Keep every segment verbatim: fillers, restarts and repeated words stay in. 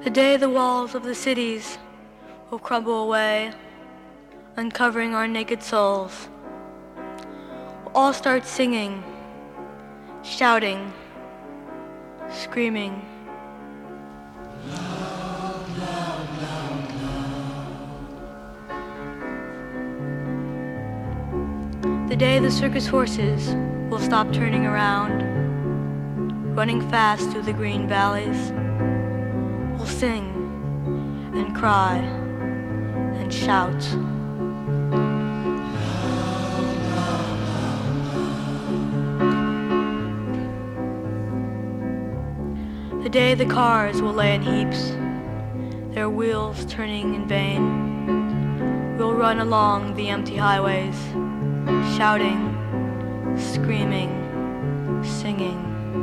The day the walls of the cities will crumble away, uncovering our naked souls, we'll all start singing, shouting, screaming. The day the circus horses will stop turning around, running fast through the green valleys, we'll sing and cry and shout. The day the cars will lay in heaps, their wheels turning in vain, we'll run along the empty highways, shouting, screaming, singing.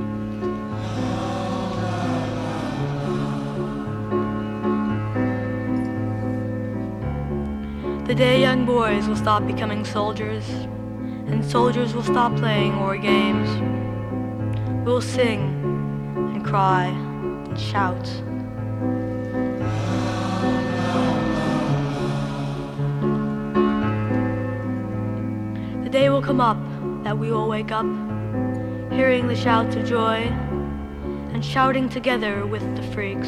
The day young boys will stop becoming soldiers, and soldiers will stop playing war games, we'll sing and cry and shout. The day will come up that we will wake up, hearing the shouts of joy and shouting together with the freaks.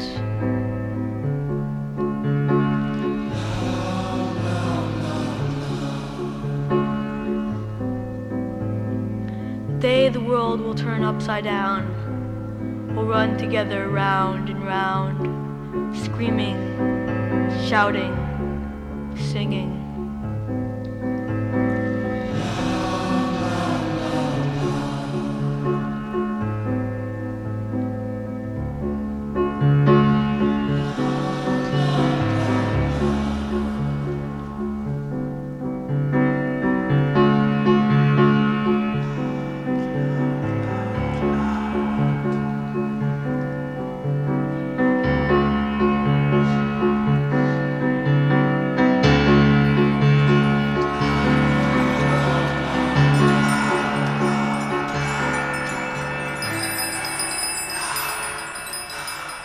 The day the world will turn upside down, we'll run together round and round, screaming, shouting, singing.